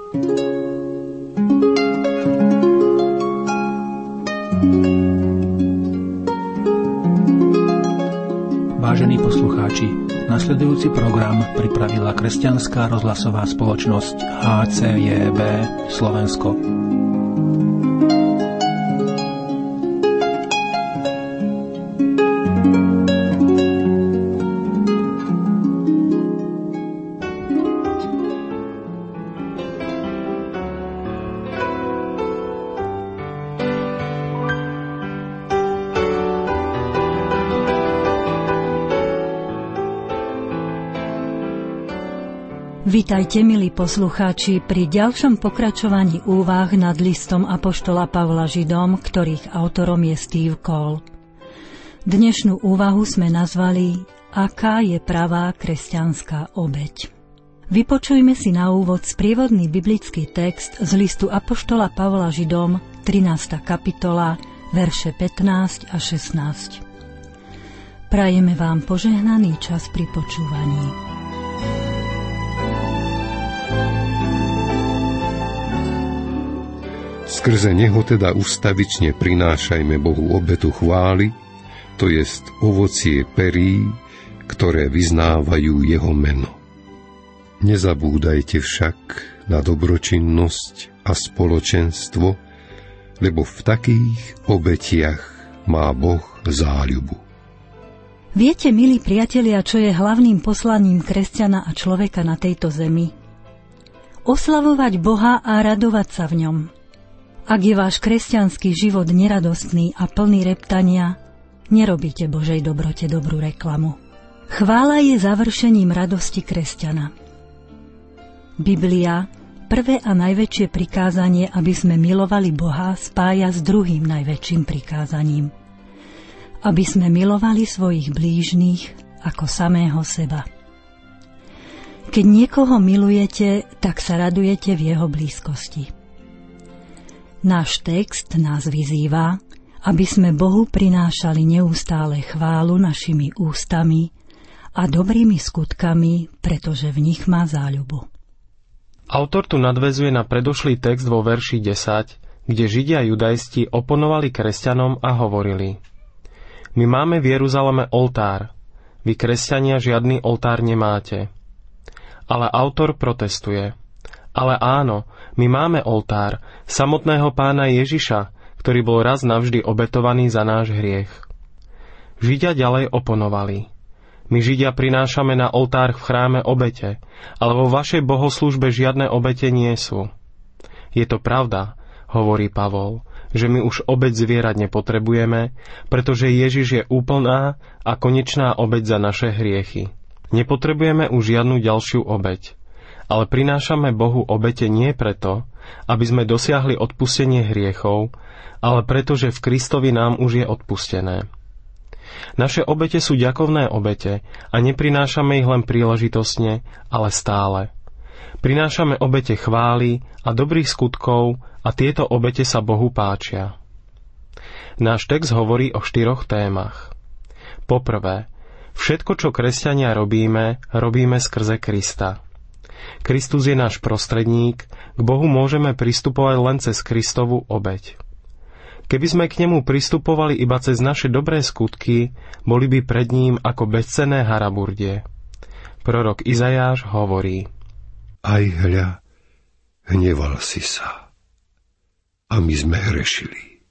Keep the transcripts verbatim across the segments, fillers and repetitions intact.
Vážení poslucháči, nasledujúci program pripravila kresťanská rozhlasová spoločnosť há cé jé bé Slovensko. Vitajte, milí poslucháči, pri ďalšom pokračovaní úvah nad listom apoštola Pavla Židom, ktorých autorom je Steve Cole. Dnešnú úvahu sme nazvali Aká je pravá kresťanská obeť. Vypočujme si na úvod sprievodný biblický text z listu apoštola Pavla Židom, trinásta kapitola, verše pätnásť a šestnásť. Prajeme vám požehnaný čas pri počúvaní. Skrze neho teda ustavične prinášajme Bohu obetu chvály, to jest ovocie perí, ktoré vyznávajú jeho meno. Nezabúdajte však na dobročinnosť a spoločenstvo, lebo v takých obetiach má Boh záľubu. Viete, milí priatelia, čo je hlavným poslaním kresťana a človeka na tejto zemi? Oslavovať Boha a radovať sa v ňom. Ak je váš kresťanský život neradostný a plný reptania, nerobíte Božej dobrote dobrú reklamu. Chvála je završením radosti kresťana. Biblia, prvé a najväčšie prikázanie, aby sme milovali Boha, spája s druhým najväčším prikázaním. Aby sme milovali svojich blížnych ako samého seba. Keď niekoho milujete, tak sa radujete v jeho blízkosti. Náš text nás vyzýva, aby sme Bohu prinášali neustále chválu našimi ústami a dobrými skutkami, pretože v nich má záľubu. Autor tu nadväzuje na predošlý text vo verši desať, kde Židia a judaisti oponovali kresťanom a hovorili: My máme v Jeruzaleme oltár, vy kresťania žiadny oltár nemáte. Ale autor protestuje: Ale áno, my máme oltár, samotného Pána Ježiša, ktorý bol raz navždy obetovaný za náš hriech. Židia ďalej oponovali: My Židia prinášame na oltár v chráme obete, ale vo vašej bohoslúžbe žiadne obete nie sú. Je to pravda, hovorí Pavol, že my už obeť zvierat nepotrebujeme, pretože Ježiš je úplná a konečná obeť za naše hriechy. Nepotrebujeme už žiadnu ďalšiu obeť. Ale prinášame Bohu obete nie preto, aby sme dosiahli odpustenie hriechov, ale preto, že v Kristovi nám už je odpustené. Naše obete sú ďakovné obete a neprinášame ich len príležitostne, ale stále. Prinášame obete chvály a dobrých skutkov a tieto obete sa Bohu páčia. Náš text hovorí o štyroch témach. Poprvé, všetko, čo kresťania robíme, robíme skrze Krista. Kristus je náš prostredník, k Bohu môžeme pristupovať len cez Kristovu obeť. Keby sme k nemu pristupovali iba cez naše dobré skutky, boli by pred ním ako bezcenné haraburdie. Prorok Izajáš hovorí: Aj hľa, hneval si sa, a my sme hrešili.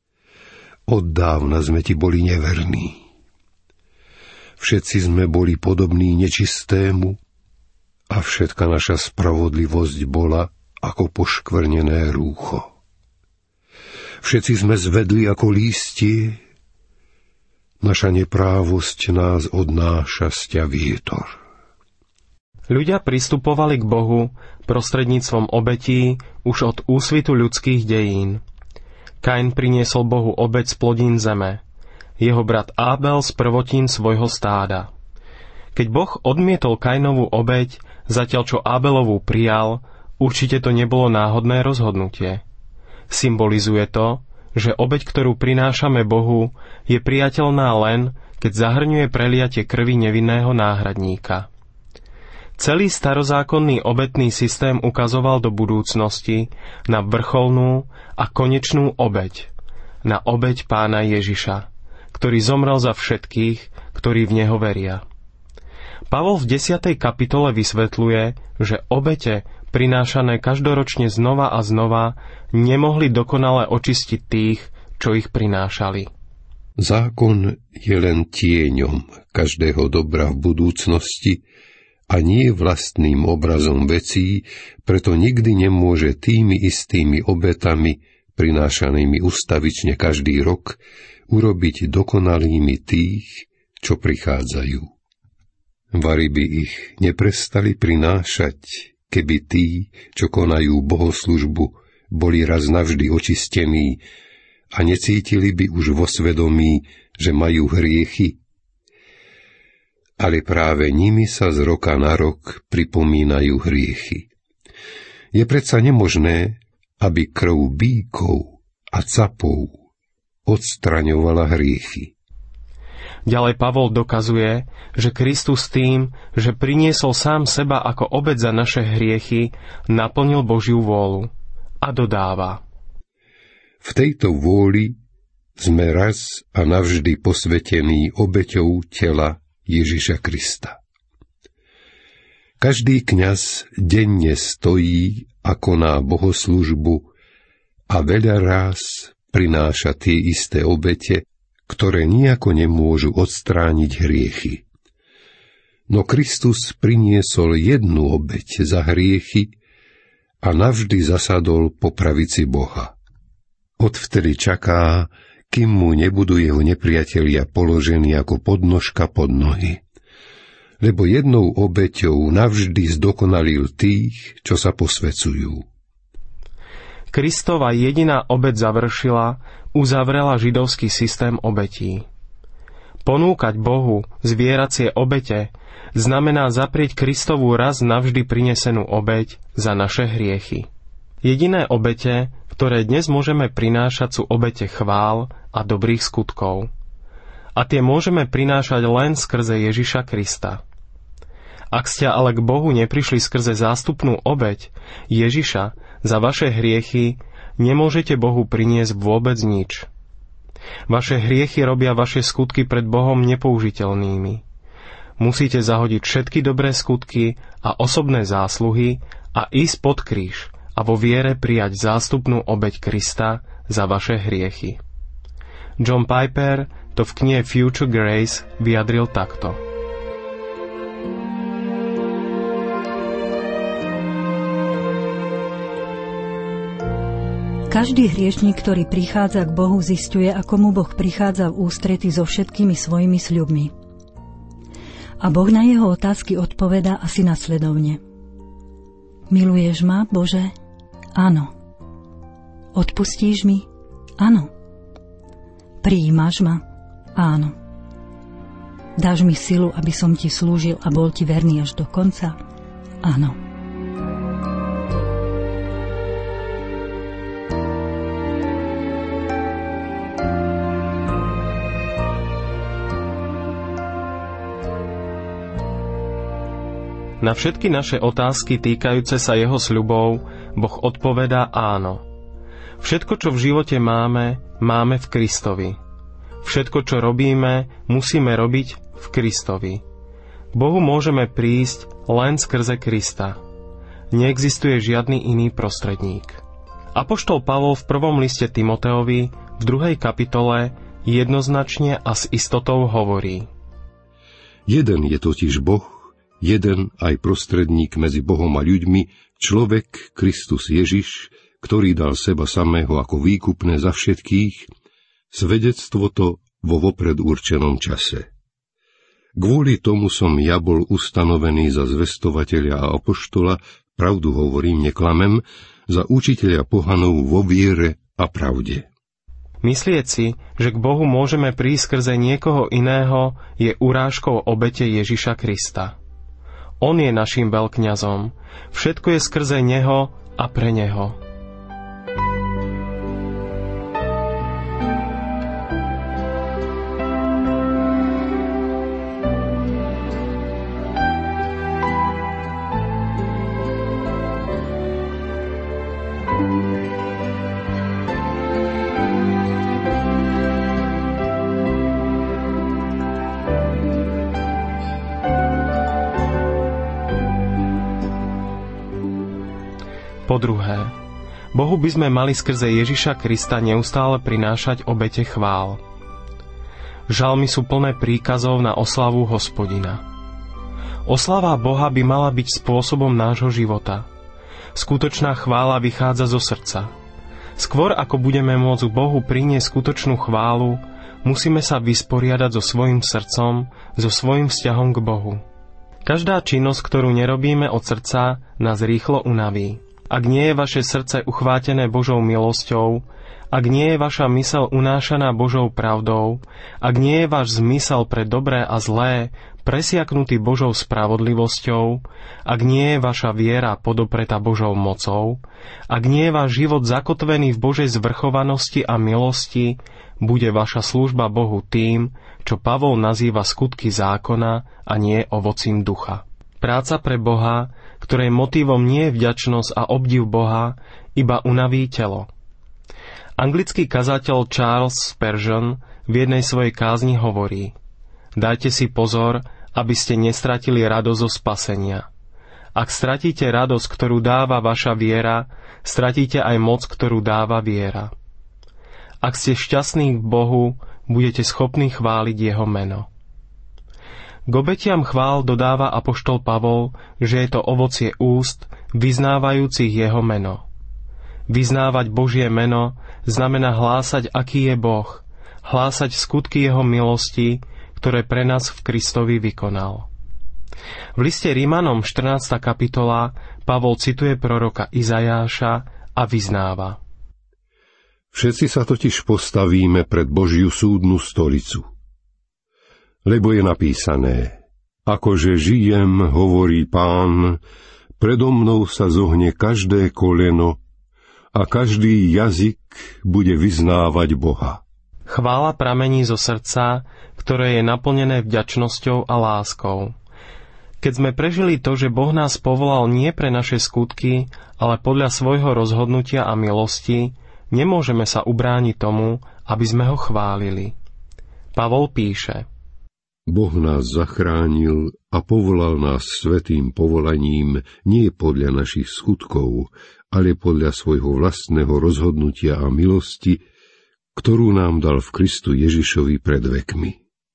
Oddávna sme ti boli neverní. Všetci sme boli podobní nečistému, a všetka naša spravodlivosť bola ako poškvrnené rúcho. Všetci sme zvedli ako lístie, naša neprávosť nás odnáša sťa vietor. Ľudia pristupovali k Bohu prostredníctvom obetí už od úsvitu ľudských dejín. Kain priniesol Bohu obeť z plodín zeme, jeho brat Ábel z prvotín svojho stáda. Keď Boh odmietol Kainovú obeť, zatiaľ čo Ábelovú prijal, určite to nebolo náhodné rozhodnutie. Symbolizuje to, že obeť, ktorú prinášame Bohu, je priateľná len, keď zahrňuje preliatie krvi nevinného náhradníka. Celý starozákonný obetný systém ukazoval do budúcnosti na vrcholnú a konečnú obeť, na obeť Pána Ježiša, ktorý zomrel za všetkých, ktorí v Neho veria. Pavol v desiatej kapitole vysvetľuje, že obete, prinášané každoročne znova a znova, nemohli dokonale očistiť tých, čo ich prinášali. Zákon je len tieňom každého dobra v budúcnosti a nie vlastným obrazom vecí, preto nikdy nemôže tými istými obetami, prinášanými ustavične každý rok, urobiť dokonalými tých, čo prichádzajú. Vari by ich neprestali prinášať, keby tí, čo konajú bohoslužbu, boli raz navždy očistení a necítili by už vo svedomí, že majú hriechy. Ale práve nimi sa z roka na rok pripomínajú hriechy. Je predsa nemožné, aby krv bíkov a capov odstraňovala hriechy. Ďalej Pavol dokazuje, že Kristus tým, že priniesol sám seba ako obeť za naše hriechy, naplnil Božiu vôľu. A dodáva: V tejto vôli sme raz a navždy posvetení obeťou tela Ježiša Krista. Každý kňaz denne stojí a koná bohoslužbu a veľa ráz prináša tie isté obete, ktoré nijako nemôžu odstrániť hriechy. No Kristus priniesol jednu obeť za hriechy a navždy zasadol po pravici Boha. Odvtedy čaká, kým mu nebudú jeho nepriatelia položení ako podnožka pod nohy. Lebo jednou obeťou navždy zdokonalil tých, čo sa posväcujú. Kristova jediná obeť završila, uzavrela židovský systém obetí. Ponúkať Bohu zvieracie obete znamená zaprieť Kristovú raz navždy prinesenú obeť za naše hriechy. Jediné obete, ktoré dnes môžeme prinášať, sú obete chvál a dobrých skutkov. A tie môžeme prinášať len skrze Ježiša Krista. Ak ste ale k Bohu neprišli skrze zástupnú obeť Ježiša za vaše hriechy, nemôžete Bohu priniesť vôbec nič. Vaše hriechy robia vaše skutky pred Bohom nepoužiteľnými. Musíte zahodiť všetky dobré skutky a osobné zásluhy a ísť pod kríž a vo viere prijať zástupnú obeť Krista za vaše hriechy. John Piper to v knihe Future Grace vyjadril takto. Každý hriešnik, ktorý prichádza k Bohu, zisťuje, ako mu Boh prichádza v ústrety so všetkými svojimi sľubmi. A Boh na jeho otázky odpovedá asi nasledovne. Miluješ ma, Bože? Áno. Odpustíš mi? Áno. Prijímaš ma? Áno. Dáš mi silu, aby som ti slúžil a bol ti verný až do konca? Áno. Na všetky naše otázky týkajúce sa jeho sľubov Boh odpovedá áno. Všetko, čo v živote máme, máme v Kristovi. Všetko, čo robíme, musíme robiť v Kristovi. K Bohu môžeme prísť len skrze Krista. Neexistuje žiadny iný prostredník. Apoštol Pavol v prvom liste Timoteovi v druhej kapitole jednoznačne a s istotou hovorí: Jeden je totiž Boh, jeden aj prostredník medzi Bohom a ľuďmi, človek Kristus Ježiš, ktorý dal seba samého ako výkupné za všetkých, svedectvo to vo vopred určenom čase. Kvôli tomu som ja bol ustanovený za zvestovateľa a apoštola, pravdu hovorím, neklamem, za učiteľa pohanov vo viere a pravde. Myslieť si, že k Bohu môžeme prísť skrze niekoho iného, je urážkou obete Ježiša Krista. On je naším veľkňazom. Všetko je skrze Neho a pre Neho. Po druhé, Bohu by sme mali skrze Ježiša Krista neustále prinášať obete chvál. Žalmy sú plné príkazov na oslavu Hospodina. Oslava Boha by mala byť spôsobom nášho života. Skutočná chvála vychádza zo srdca. Skôr ako budeme môcť Bohu priniesť skutočnú chválu, musíme sa vysporiadať so svojím srdcom, so svojím vzťahom k Bohu. Každá činnosť, ktorú nerobíme od srdca, nás rýchlo unaví. Ak nie je vaše srdce uchvátené Božou milosťou, ak nie je vaša myseľ unášaná Božou pravdou, ak nie je váš zmysel pre dobré a zlé presiaknutý Božou spravodlivosťou, ak nie je vaša viera podopretá Božou mocou, ak nie je váš život zakotvený v Božej zvrchovanosti a milosti, bude vaša služba Bohu tým, čo Pavol nazýva skutky zákona a nie ovocím ducha. Práca pre Boha, ktorej motívom nie je vďačnosť a obdiv Boha, iba unaví telo. Anglický kazateľ Charles Spurgeon v jednej svojej kázni hovorí: Dajte si pozor, aby ste nestratili radosť zo spasenia. Ak stratíte radosť, ktorú dáva vaša viera, stratíte aj moc, ktorú dáva viera. Ak ste šťastní k Bohu, budete schopní chváliť Jeho meno. K obetiam chvál dodáva apoštol Pavol, že je to ovocie úst, vyznávajúcich Jeho meno. Vyznávať Božie meno znamená hlásať, aký je Boh, hlásať skutky Jeho milosti, ktoré pre nás v Kristovi vykonal. V liste Rímanom štrnásta kapitola Pavol cituje proroka Izajáša a vyznáva: Všetci sa totiž postavíme pred Božiu súdnu stolicu. Lebo je napísané: Akože žijem, hovorí Pán, predo mnou sa zohne každé koleno a každý jazyk bude vyznávať Boha. Chvála pramení zo srdca, ktoré je naplnené vďačnosťou a láskou. Keď sme prežili to, že Boh nás povolal nie pre naše skutky, ale podľa svojho rozhodnutia a milosti, nemôžeme sa ubrániť tomu, aby sme ho chválili. Pavol píše: Boh nás zachránil a povolal nás svätým povolaním nie podľa našich skutkov, ale podľa svojho vlastného rozhodnutia a milosti, ktorú nám dal v Kristu Ježišovi pred vekmi.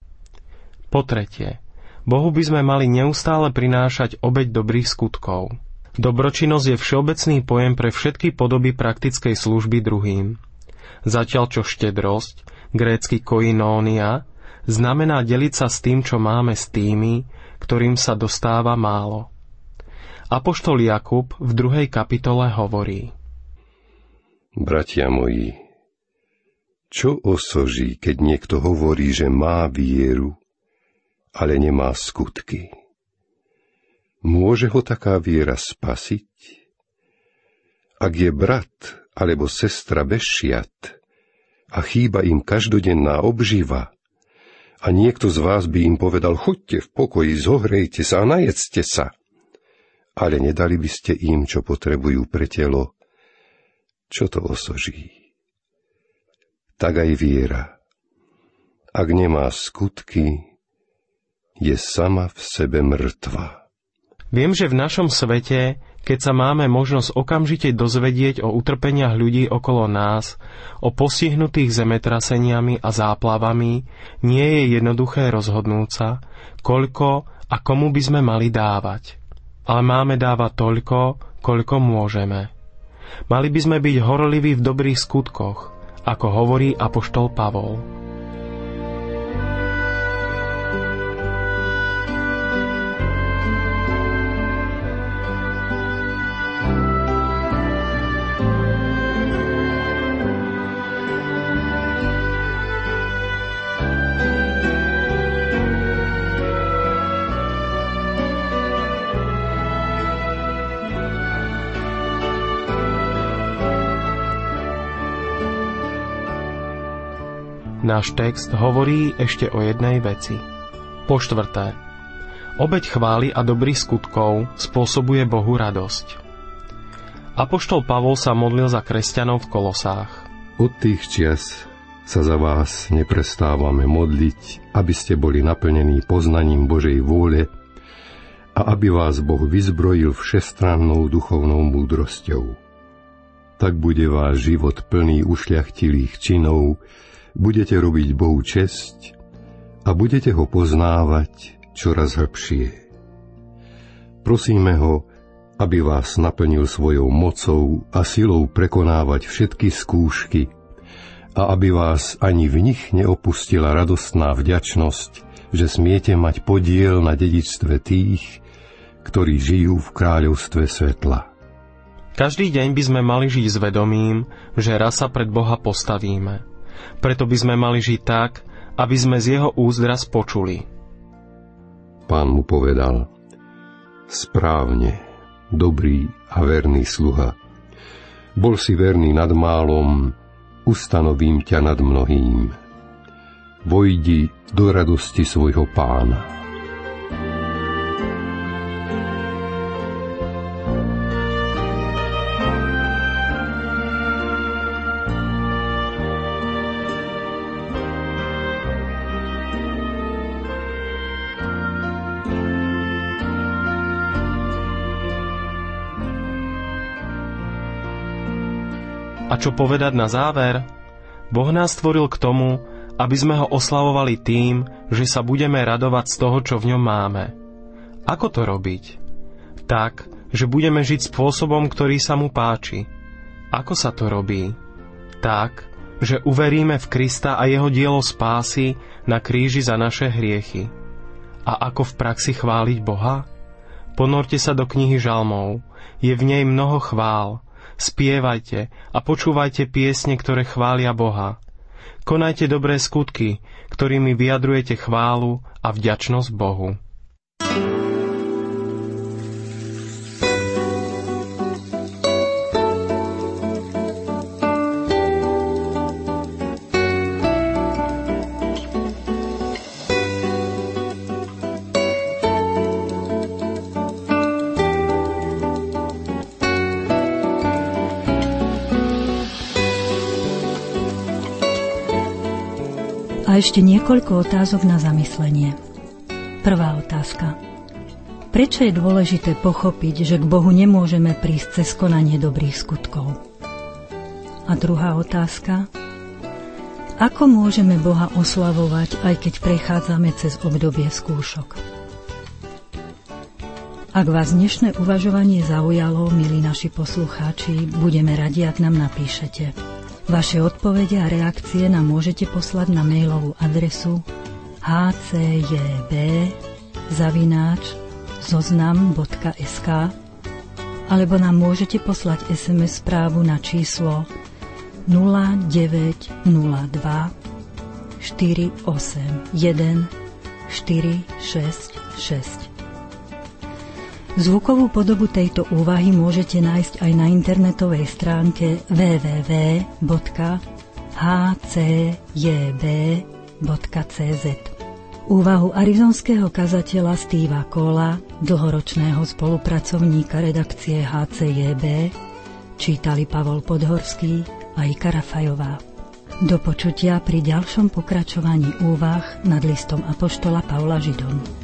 Po tretie, Bohu by sme mali neustále prinášať obeť dobrých skutkov. Dobročinnosť je všeobecný pojem pre všetky podoby praktickej služby druhým. Zatiaľ čo štedrosť, grécky koinónia, znamená deliť sa s tým, čo máme s tými, ktorým sa dostáva málo. Apoštol Jakub v druhej kapitole hovorí: Bratia moji, čo osoží, keď niekto hovorí, že má vieru, ale nemá skutky? Môže ho taká viera spasiť? Ak je brat alebo sestra bez šiat a chýba im každodenná obživa, a niekto z vás by im povedal: choďte v pokoji, zohrejte sa a najedzte sa, ale nedali by ste im, čo potrebujú pre telo, čo to osoží? Tak aj viera, ak nemá skutky, je sama v sebe mŕtva. Viem, že v našom svete, keď sa máme možnosť okamžite dozvedieť o utrpeniach ľudí okolo nás, o postihnutých zemetraseniami a záplavami, nie je jednoduché rozhodnúť sa, koľko a komu by sme mali dávať. Ale máme dávať toľko, koľko môžeme. Mali by sme byť horliví v dobrých skutkoch, ako hovorí apoštol Pavol. Náš text hovorí ešte o jednej veci. Po štvrté, obeť chvály a dobrých skutkov spôsobuje Bohu radosť. Apoštol Pavol sa modlil za kresťanov v Kolosách. Od tých čias sa za vás neprestávame modliť, aby ste boli naplnení poznaním Božej vôle a aby vás Boh vyzbrojil všestrannou duchovnou múdrosťou. Tak bude váš život plný ušľachtilých činov, budete robiť Bohu česť a budete ho poznávať čoraz hĺbšie. Prosíme ho, aby vás naplnil svojou mocou a silou prekonávať všetky skúšky a aby vás ani v nich neopustila radostná vďačnosť, že smiete mať podiel na dedičstve tých, ktorí žijú v kráľovstve svetla. Každý deň by sme mali žiť s vedomím, že raz sa pred Boha postavíme. Preto by sme mali žiť tak, aby sme z jeho úst raz počuli. Pán mu povedal: Správne, dobrý a verný sluha. Bol si verný nad málom, ustanovím ťa nad mnohým. Vojdi do radosti svojho pána. A čo povedať na záver? Boh nás stvoril k tomu, aby sme ho oslavovali tým, že sa budeme radovať z toho, čo v ňom máme. Ako to robiť? Tak, že budeme žiť spôsobom, ktorý sa mu páči. Ako sa to robí? Tak, že uveríme v Krista a jeho dielo spásy na kríži za naše hriechy. A ako v praxi chváliť Boha? Ponorte sa do knihy Žalmov. Je v nej mnoho chvál. Spievajte a počúvajte piesne, ktoré chvália Boha. Konajte dobré skutky, ktorými vyjadrujete chválu a vďačnosť Bohu. A ešte niekoľko otázok na zamyslenie. Prvá otázka. Prečo je dôležité pochopiť, že k Bohu nemôžeme prísť cez konanie dobrých skutkov? A druhá otázka. Ako môžeme Boha oslavovať, aj keď prechádzame cez obdobie skúšok? Ak vás dnešné uvažovanie zaujalo, milí naši poslucháči, budeme radi, ak nám napíšete. Vaše odpovede a reakcie nám môžete poslať na mailovú adresu h c j b zavináč zoznam bodka es ká alebo nám môžete poslať es em es správu na číslo nula deväť nula dva štyri osem jeden štyri šesť šesť. Zvukovú podobu tejto úvahy môžete nájsť aj na internetovej stránke w w w bodka h c j b bodka c z. Úvahu arizonského kazateľa Steva Cola, dlhoročného spolupracovníka redakcie há cé jé bé, čítali Pavol Podhorský a Ika Rafajová. Do počutia pri ďalšom pokračovaní úvah nad listom apoštola Pavla Židom.